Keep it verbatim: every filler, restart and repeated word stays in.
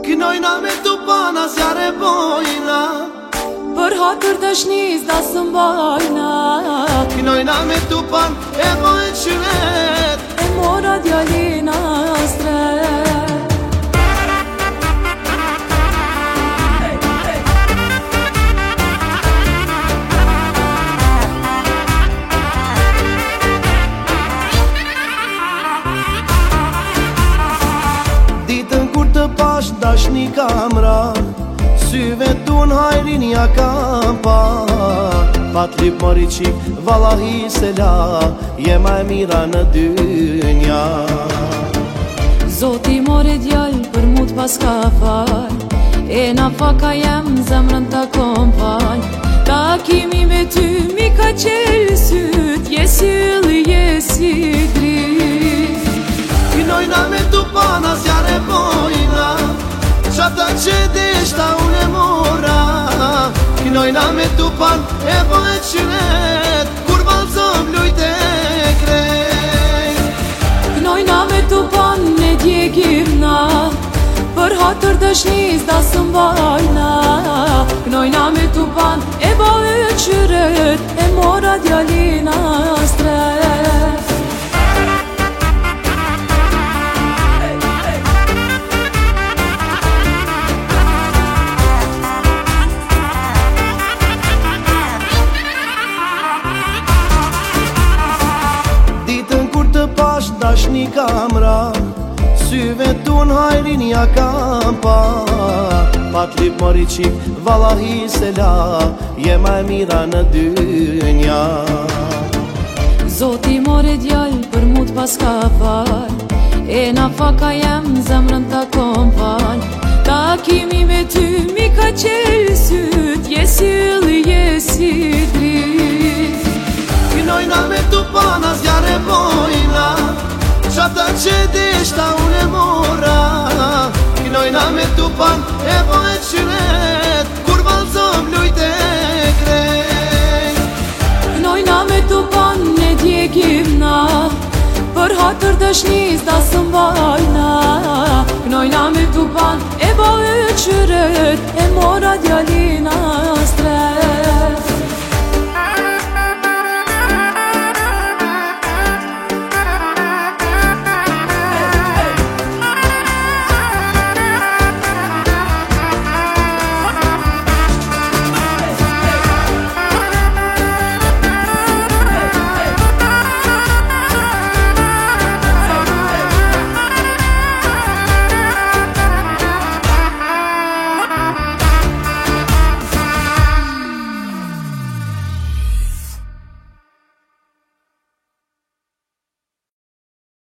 Kënojna me tu pana zjarë e bojna, Për hatër dashnis da së mbajna. Kënojna me tu pan e bojnë qyret, E mora djalina stret. Ditën kur të pash dashni kamra, syve tu në hajrin ja kam pa. Pat lip mori qik, vallahi se la, jema e mira në dynja. Zoti more djall për mu t'pas ka fal, E na faka jem zemrën ta kompal. Takimi me ty mi ka qelë syt, Je syll, je si drit. Kënojna me tu pana zjarë e bojna, Qata që deshta unë e mora. Kënojna me tu pan e bojnë qyret, Kur valzom lujt e krejt. Kënojna me tu pan ne djegim na, Për hatër dashnis da së mbajna. Kënojna me tu pan e bojnë qyret, E mora djalina stret. Dashni kamra, syve tu në hajrin ja kam pa. Pat lip mori qik, vallahi se la, jema e mira në dynja. Zoti more djall për mu t'pas ka fal, E na faka jem zemrën ta kompal. Takimi me ty mi ka qelë syt, Je syll, je si drit. Kënojna me tu pana zjarë e bojna, Qata që deshta unë e mora. Kënojna me tu pan e bojnë qyret, Kur valzom lujt e krejt. Kënojna me tu pan ne djegim na, Për hatër dashnis da së mbajna. Kënojna me tu pan e bojnë qyret, E mora djalina